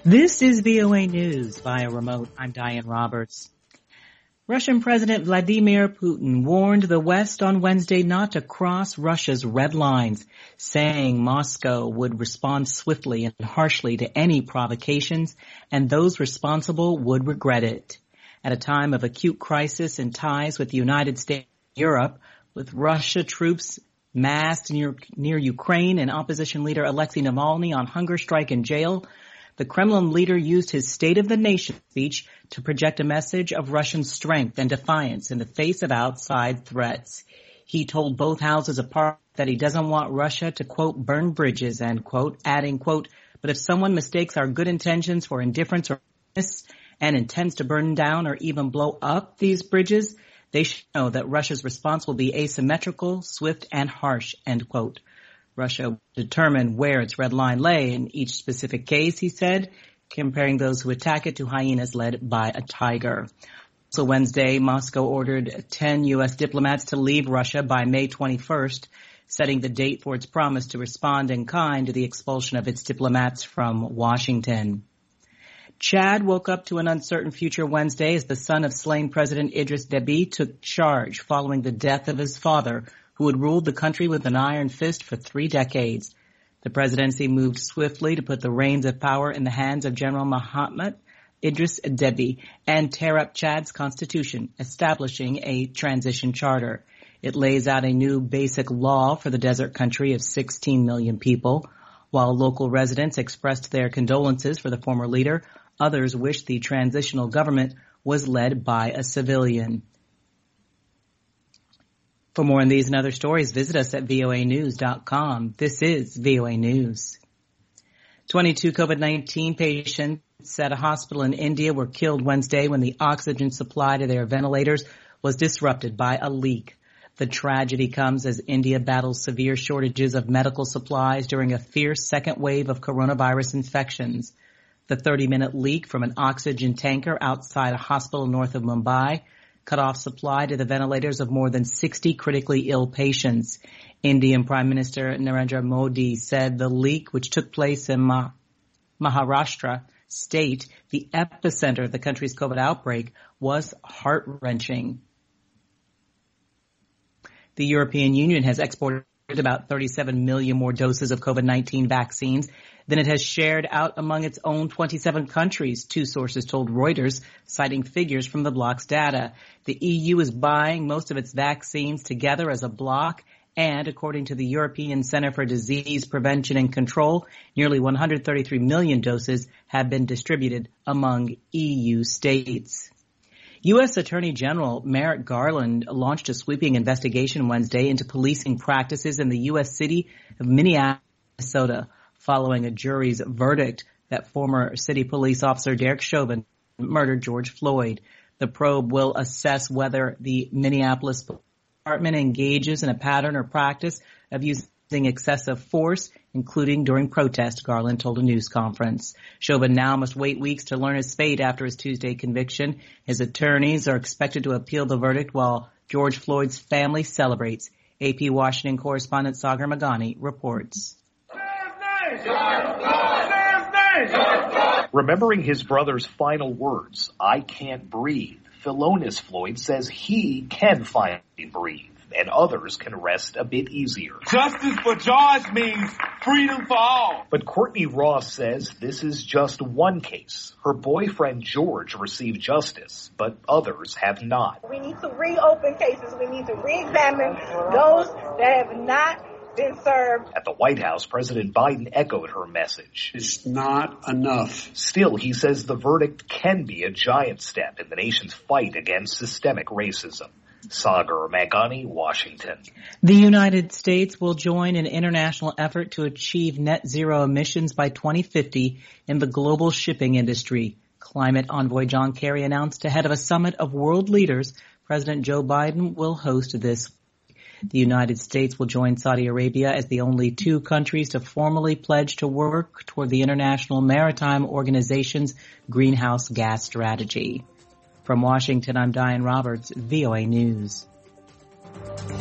This is VOA News via remote. I'm Diane Roberts. Russian President Vladimir Putin warned the West on Wednesday not to cross Russia's red lines, saying Moscow would respond swiftly and harshly to any provocations, and those responsible would regret it. At a time of acute crisis in ties with the United States and Europe, with Russia troops massed near Ukraine and opposition leader Alexei Navalny on hunger strike in jail, the Kremlin leader used his State of the Nation speech to project a message of Russian strength and defiance in the face of outside threats. He told both houses of parliament that he doesn't want Russia to, quote, burn bridges, end quote, adding, quote, but if someone mistakes our good intentions for indifference or weakness and intends to burn down or even blow up these bridges, they should know that Russia's response will be asymmetrical, swift, and harsh, end quote. Russia will determine where its red line lay in each specific case, he said, comparing those who attack it to hyenas led by a tiger. Also Wednesday, Moscow ordered 10 U.S. diplomats to leave Russia by May 21st, setting the date for its promise to respond in kind to the expulsion of its diplomats from Washington. Chad woke up to an uncertain future Wednesday as the son of slain President Idris Deby took charge following the death of his father, who had ruled the country with an iron fist for 3 decades. The presidency moved swiftly to put the reins of power in the hands of General Mohammed Idris Deby and tear up Chad's constitution, establishing a transition charter. It lays out a new basic law for the desert country of 16 million people. While local residents expressed their condolences for the former leader, others wished the transitional government was led by a civilian. For more on these and other stories, visit us at voanews.com. This is VOA News. 22 COVID-19 patients at a hospital in India were killed Wednesday when the oxygen supply to their ventilators was disrupted by a leak. The tragedy comes as India battles severe shortages of medical supplies during a fierce second wave of coronavirus infections. The 30-minute leak from an oxygen tanker outside a hospital north of Mumbai cut off supply to the ventilators of more than 60 critically ill patients. Indian Prime Minister Narendra Modi said the leak, which took place in Maharashtra state, the epicenter of the country's COVID outbreak, was heart-wrenching. The European Union has exported about 37 million more doses of COVID-19 vaccines than it has shared out among its own 27 countries, 2 sources told Reuters, citing figures from the bloc's data. The EU is buying most of its vaccines together as a bloc, and according to the European Center for Disease Prevention and Control, nearly 133 million doses have been distributed among EU states. U.S. Attorney General Merrick Garland launched a sweeping investigation Wednesday into policing practices in the U.S. city of Minneapolis, Minnesota, following a jury's verdict that former city police officer Derek Chauvin murdered George Floyd. The probe will assess whether the Minneapolis Department engages in a pattern or practice of using excessive force, including during protest, Garland told a news conference. Chauvin now must wait weeks to learn his fate after his Tuesday conviction. His attorneys are expected to appeal the verdict while George Floyd's family celebrates. AP Washington correspondent Sagar Meghani reports. Remembering his brother's final words, "I can't breathe," Philonis Floyd says he can finally breathe, and others can rest a bit easier. Justice for George means freedom for all. But Courtney Ross says this is just one case. Her boyfriend George received justice, but others have not. We need to reopen cases. We need to re-examine those that have not been served. At the White House, President Biden echoed her message. It's not enough. Still, he says the verdict can be a giant step in the nation's fight against systemic racism. Sagar Meghani, Washington. The United States will join an international effort to achieve net zero emissions by 2050 in the global shipping industry. Climate envoy John Kerry announced ahead of a summit of world leaders President Joe Biden will host this. The United States will join Saudi Arabia as the only 2 countries to formally pledge to work toward the International Maritime Organization's greenhouse gas strategy. From Washington, I'm Diane Roberts, VOA News.